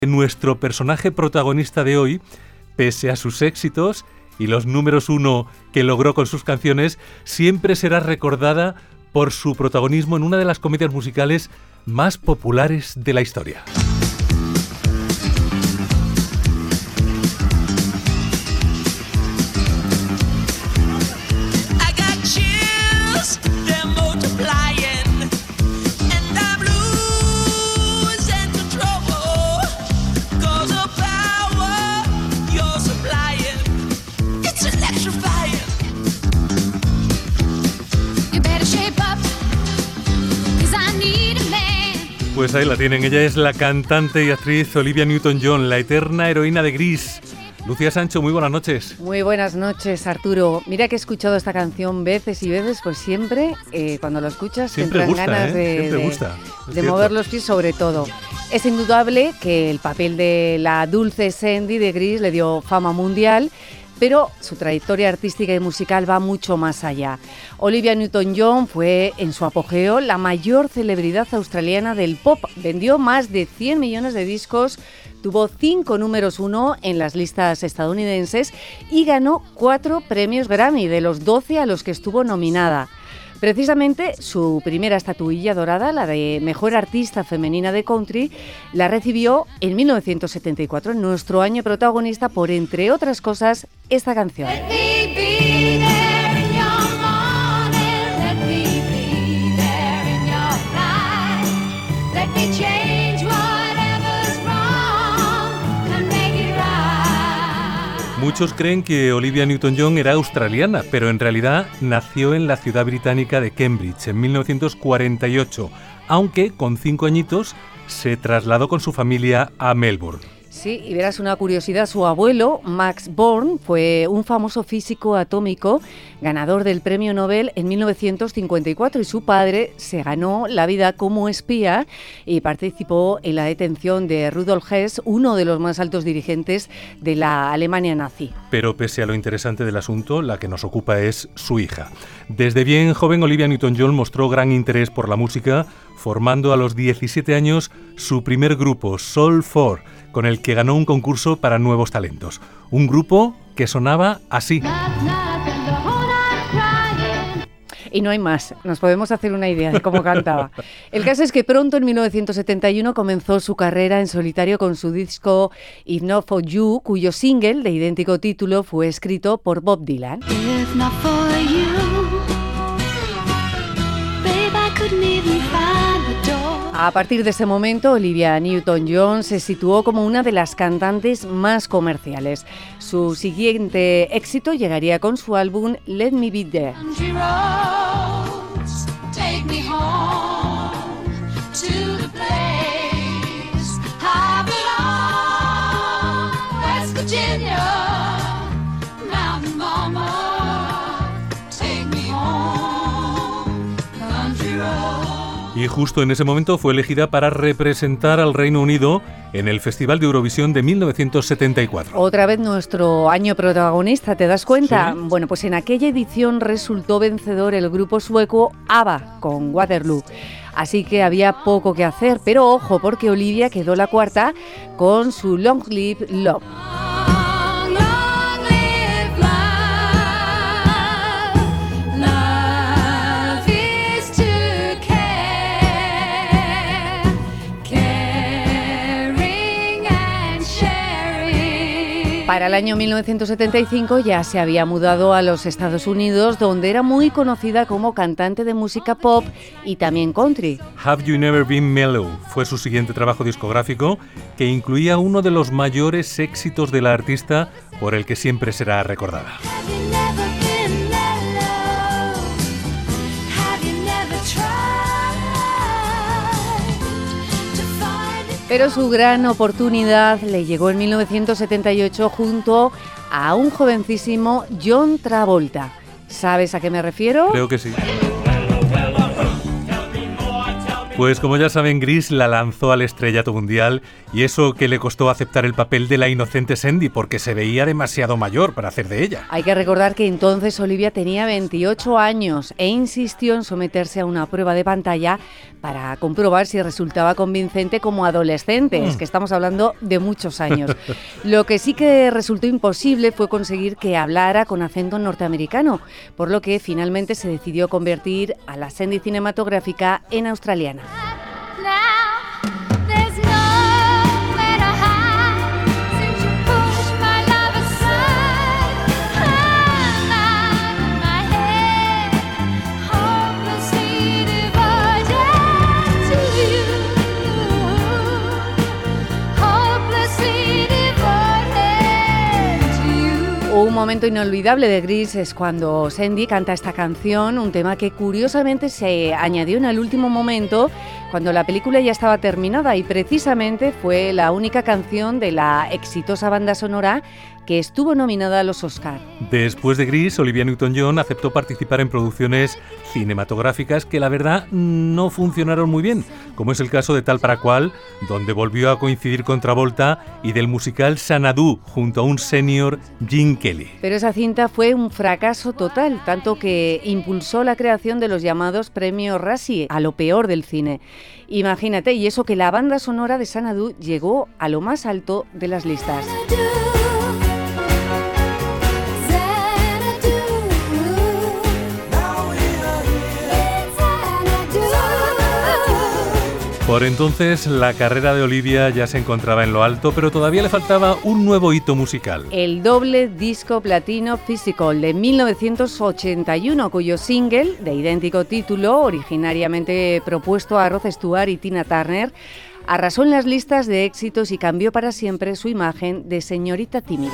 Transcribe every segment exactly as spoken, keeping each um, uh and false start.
Nuestro personaje protagonista de hoy, pese a sus éxitos y los números uno que logró con sus canciones, siempre será recordada por su protagonismo en una de las comedias musicales más populares de la historia. Pues ahí la tienen, ella es la cantante y actriz Olivia Newton-John, la eterna heroína de Grease. Lucía Sancho, muy buenas noches. Muy buenas noches, Arturo. Mira que he escuchado esta canción veces y veces, pues siempre, eh, cuando la escuchas, siempre te entran gusta, ganas ¿eh? de, siempre de, gusta. de mover los pies sobre todo. Es indudable que el papel de la dulce Sandy de Grease le dio fama mundial, pero su trayectoria artística y musical va mucho más allá. Olivia Newton-John fue, en su apogeo, la mayor celebridad australiana del pop. Vendió más de cien millones de discos, tuvo cinco números uno en las listas estadounidenses y ganó cuatro premios Grammy, de los doce a los que estuvo nominada. Precisamente su primera estatuilla dorada, la de Mejor Artista Femenina de Country, la recibió en mil novecientos setenta y cuatro, en nuestro año protagonista, por, entre otras cosas, esta canción. Muchos creen que Olivia Newton-John era australiana, pero en realidad nació en la ciudad británica de Cambridge en mil novecientos cuarenta y ocho, aunque con cinco añitos se trasladó con su familia a Melbourne. Sí, y verás una curiosidad, su abuelo, Max Born, fue un famoso físico atómico, ganador del premio Nobel en mil novecientos cincuenta y cuatro, y su padre se ganó la vida como espía y participó en la detención de Rudolf Hess, uno de los más altos dirigentes de la Alemania nazi. Pero pese a lo interesante del asunto, la que nos ocupa es su hija. Desde bien joven, Olivia Newton-John mostró gran interés por la música, formando a los diecisiete años su primer grupo, Soul four, con el que ganó un concurso para nuevos talentos. Un grupo que sonaba así. Y no hay más, nos podemos hacer una idea de cómo cantaba. El caso es que pronto, en mil novecientos setenta y uno, comenzó su carrera en solitario con su disco If Not For You, cuyo single, de idéntico título, fue escrito por Bob Dylan. If not for you, babe, I couldn't even find the door. A partir de ese momento, Olivia Newton-John se situó como una de las cantantes más comerciales. Su siguiente éxito llegaría con su álbum Let Me Be There. Y justo en ese momento fue elegida para representar al Reino Unido en el Festival de Eurovisión de mil novecientos setenta y cuatro. Otra vez nuestro año protagonista, ¿te das cuenta? ¿Sí? Bueno, pues en aquella edición resultó vencedor el grupo sueco ABBA con Waterloo. Así que había poco que hacer, pero ojo, porque Olivia quedó la cuarta con su Long Live Love. Para el año mil novecientos setenta y cinco ya se había mudado a los Estados Unidos, donde era muy conocida como cantante de música pop y también country. Have You Never Been Mellow fue su siguiente trabajo discográfico, que incluía uno de los mayores éxitos de la artista, por el que siempre será recordada. Pero su gran oportunidad le llegó en mil novecientos setenta y ocho junto a un jovencísimo John Travolta. ¿Sabes a qué me refiero? Creo que sí. Pues como ya saben, Grease la lanzó al estrellato mundial, y eso que le costó aceptar el papel de la inocente Sandy porque se veía demasiado mayor para hacer de ella. Hay que recordar que entonces Olivia tenía veintiocho años e insistió en someterse a una prueba de pantalla para comprobar si resultaba convincente como adolescente. Mm. Es que estamos hablando de muchos años. Lo que sí que resultó imposible fue conseguir que hablara con acento norteamericano, por lo que finalmente se decidió convertir a la Sandy cinematográfica en australiana. Un momento inolvidable de Grease es cuando Sandy canta esta canción, un tema que curiosamente se añadió en el último momento, cuando la película ya estaba terminada, y precisamente fue la única canción de la exitosa banda sonora que estuvo nominada a los Oscar. Después de Grease, Olivia Newton-John aceptó participar en producciones cinematográficas que la verdad no funcionaron muy bien, como es el caso de Tal para Cual, donde volvió a coincidir con Travolta, y del musical Xanadu junto a un senior Gene Kelly. Pero esa cinta fue un fracaso total, tanto que impulsó la creación de los llamados premios Razzie, a lo peor del cine. Imagínate, y eso que la banda sonora de Xanadu llegó a lo más alto de las listas. Por entonces, la carrera de Olivia ya se encontraba en lo alto, pero todavía le faltaba un nuevo hito musical. El doble disco platino Physical de mil novecientos ochenta y uno, cuyo single, de idéntico título, originariamente propuesto a Rod Stewart y Tina Turner, arrasó en las listas de éxitos y cambió para siempre su imagen de señorita tímida.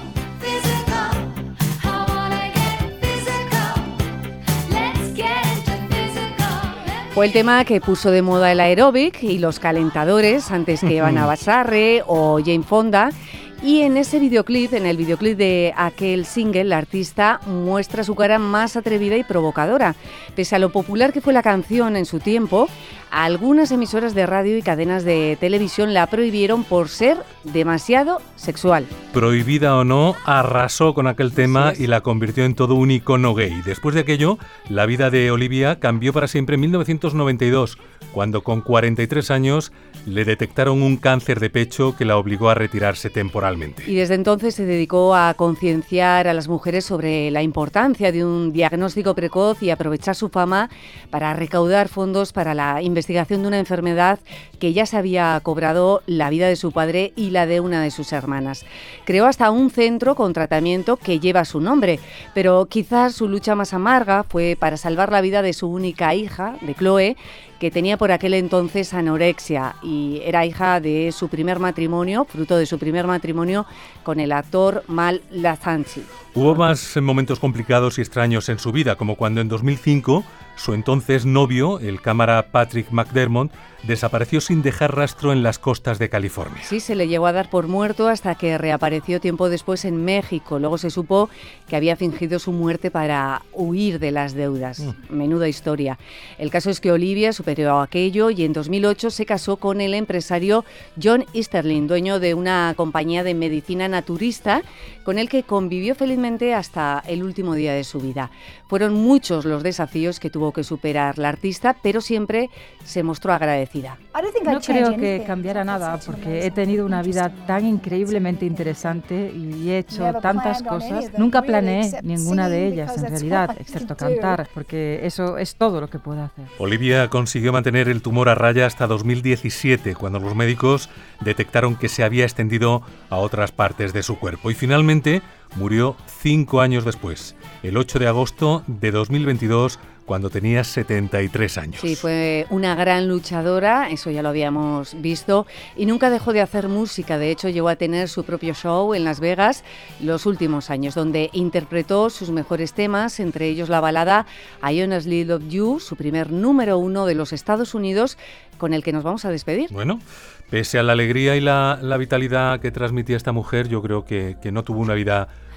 Fue el tema que puso de moda el aeróbic y los calentadores antes que Ivana Basarre o Jane Fonda. Y en ese videoclip, en el videoclip de aquel single, la artista muestra su cara más atrevida y provocadora. Pese a lo popular que fue la canción en su tiempo, algunas emisoras de radio y cadenas de televisión la prohibieron por ser demasiado sexual. Prohibida o no, arrasó con aquel tema y la convirtió en todo un icono gay. Después de aquello, la vida de Olivia cambió para siempre en mil novecientos noventa y dos, cuando con cuarenta y tres años le detectaron un cáncer de pecho que la obligó a retirarse temporalmente. Y desde entonces se dedicó a concienciar a las mujeres sobre la importancia de un diagnóstico precoz y aprovechar su fama para recaudar fondos para la investigación de una enfermedad que ya se había cobrado la vida de su padre y la de una de sus hermanas. Creó hasta un centro con tratamiento que lleva su nombre, pero quizás su lucha más amarga fue para salvar la vida de su única hija, de Chloe, que tenía por aquel entonces anorexia y era hija de su primer matrimonio, fruto de su primer matrimonio con el actor Mal Lazanchi. Hubo más momentos complicados y extraños en su vida, como cuando en dos mil cinco su entonces novio, el cámara Patrick McDermott, desapareció sin dejar rastro en las costas de California. Sí, se le llegó a dar por muerto hasta que reapareció tiempo después en México. Luego se supo que había fingido su muerte para huir de las deudas. Mm. Menuda historia. El caso es que Olivia superó aquello y en dos mil ocho se casó con el empresario John Easterling, dueño de una compañía de medicina naturista, con el que convivió felizmente hasta el último día de su vida. Fueron muchos los desafíos que tuvo que superar la artista, pero siempre se mostró agradecida. No creo que cambiara nada, porque he tenido una vida tan increíblemente interesante y he hecho tantas cosas. Nunca planeé ninguna de ellas, en realidad, excepto cantar, porque eso es todo lo que puedo hacer. Olivia consiguió mantener el tumor a raya hasta dos mil diecisiete, cuando los médicos detectaron que se había extendido a otras partes de su cuerpo. Y finalmente murió cinco años después, el ocho de agosto de dos mil veintidós, cuando tenía setenta y tres años. Sí, fue una gran luchadora, eso ya lo habíamos visto, y nunca dejó de hacer música. De hecho, llegó a tener su propio show en Las Vegas los últimos años, donde interpretó sus mejores temas, entre ellos la balada I Honestly Love You, su primer número uno de los Estados Unidos, con el que nos vamos a despedir. Bueno, pese a la alegría y la, la vitalidad que transmitía esta mujer, yo creo que, que no tuvo una vida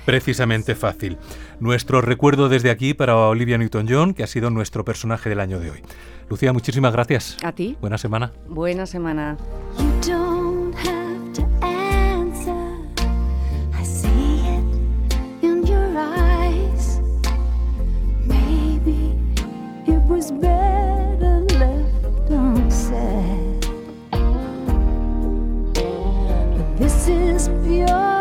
precisamente fácil. Nuestro recuerdo desde aquí para Olivia Newton-John, que ha sido nuestro personaje del año de hoy. Lucía, muchísimas gracias. A ti. Buena semana. Buena semana. This is pure